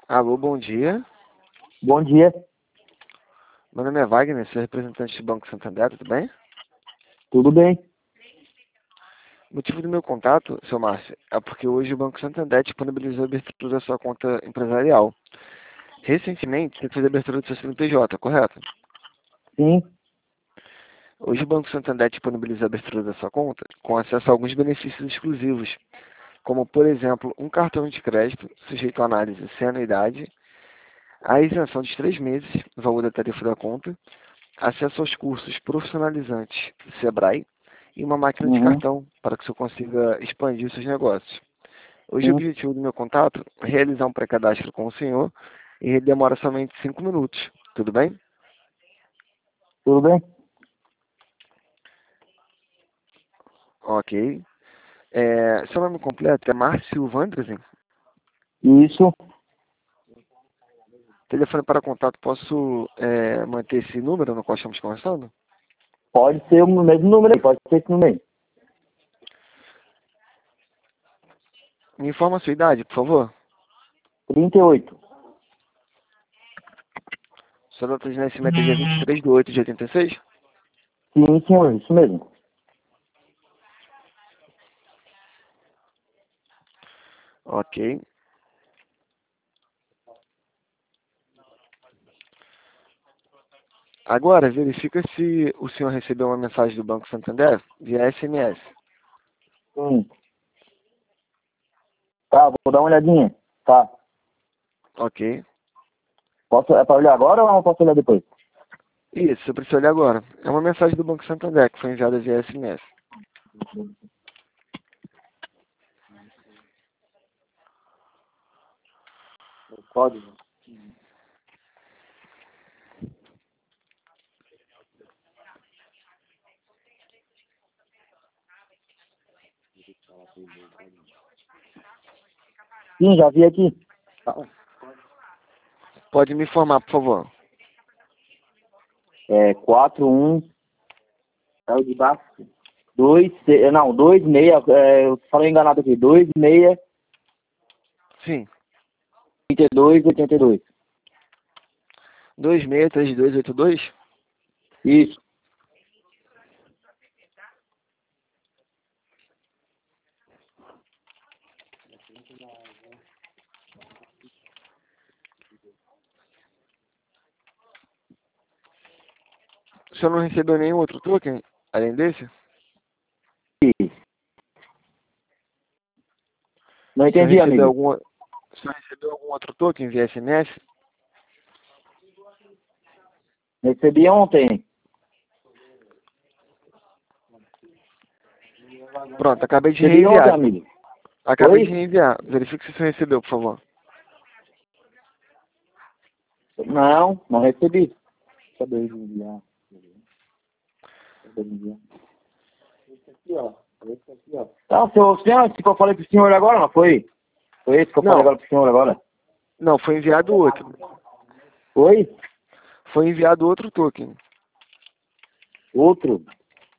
Alô, bom dia. Bom dia, Meu nome é Wagner, sou representante do Banco Santander, tudo bem? tudo bem? O motivo do meu contato, seu Márcio, é porque hoje o Banco Santander disponibilizou a abertura da sua conta empresarial. Recentemente, você fez a abertura do seu CNPJ, correto? Sim, Hoje o Banco Santander disponibiliza a abertura da sua conta com acesso a alguns benefícios exclusivos, como, por exemplo, um cartão de crédito sujeito à análise sem anuidade, a isenção de 3 meses no valor da tarifa da conta, acesso aos cursos profissionalizantes do Sebrae e uma máquina de uhum, cartão para que você consiga expandir os seus negócios. Hoje o sim, objetivo do meu contato é realizar um pré-cadastro com o senhor e ele demora somente 5 minutos. Tudo bem? tudo bem? Ok. Seu nome completo é Márcio Vandresen. Isso, Telefone para contato, posso manter esse número no qual estamos conversando? pode ser o mesmo número aí, pode ser esse número aí. Me informa a sua idade, por favor. 38. Sua data de nascimento é dia 23/8/86? Sim, senhor, isso mesmo. Ok. Agora, verifica se o senhor recebeu uma mensagem do Banco Santander via SMS. Sim. Tá, vou dar uma olhadinha. Tá. Ok. É pra olhar agora ou não posso olhar depois? Isso, você precisa olhar agora. É uma mensagem do Banco Santander que foi enviada via SMS. O código. Sim, já vi aqui. Pode me informar, por favor. É 41. É o de baixo. 26, eu falei enganado aqui. 26, Sim. 32, 82. 263282. Isso. O senhor não recebeu nenhum outro token além desse? Não O senhor entendi, recebeu amigo. algum, o senhor recebeu algum outro token via SMS? Recebi ontem. Pronto, acabei de Recebi ontem, reenviar. amigo. Acabei de Oi? reenviar. Verifique se o senhor recebeu, por favor. Não, não recebi. Acabei de enviar. Acabei de enviar. Esse aqui, ó. Esse aqui, ó. Não, senhor, esse que eu falei pro senhor agora, não foi? Foi esse que eu falei Não, agora pro senhor agora? não, foi enviado outro. Foi? Foi enviado outro token. Outro?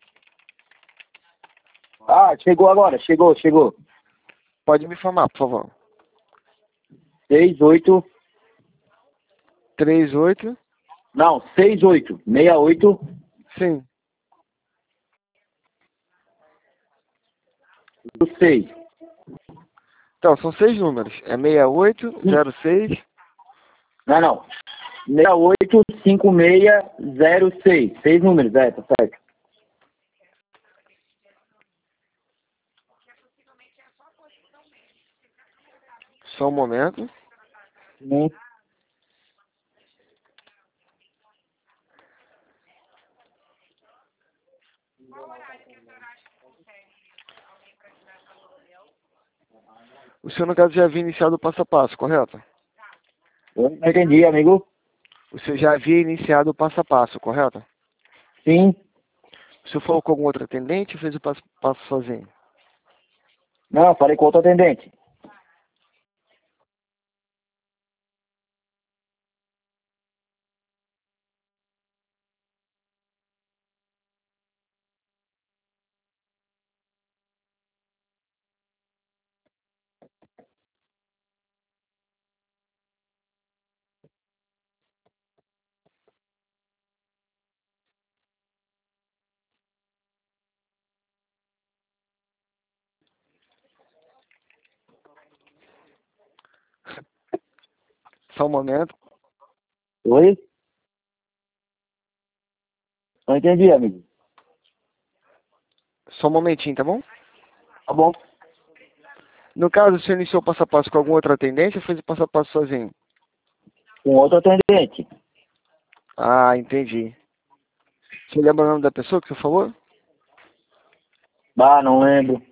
Ah, chegou agora, chegou. Pode me informar, por favor. 68, 38. não, 68, 68, Sim. 6. Então, são 6 números. É 6806. Não. 68, 5606. 6 números, tá certo. Só um momento. Sim. O senhor, no caso, já havia iniciado o passo a passo, correto? Eu não entendi, amigo. O senhor já havia iniciado o passo a passo, correto? Sim. O senhor falou com algum outro atendente ou fez o passo a passo sozinho? Não, falei com outro atendente. Só um momento. Oi? Não entendi, amigo. Só um momentinho, tá bom? Tá bom. No caso, você iniciou o passo a passo com alguma outra atendente ou fez o passo a passo sozinho? Com outro atendente. Ah, entendi. Você lembra o nome da pessoa que você falou? Ah, não lembro.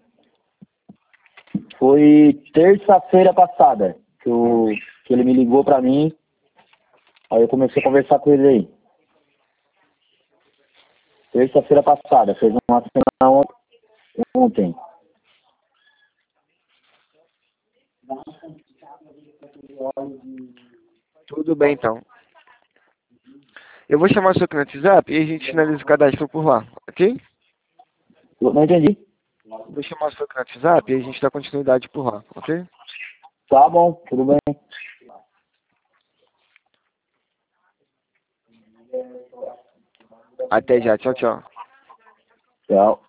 Foi terça-feira passada que ele me ligou pra mim. Aí eu comecei a conversar com ele aí. Terça-feira passada. Fez uma semana ontem. Tudo bem, então. Eu vou chamar o seu aqui no WhatsApp e a gente finaliza o cadastro por lá, ok? Eu não entendi. Vou chamar o seu aqui no WhatsApp e a gente dá continuidade por lá, ok? Tá bom, tudo bem. Até já, tchau, tchau. Tchau.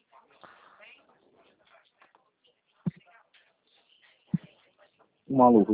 Maluco.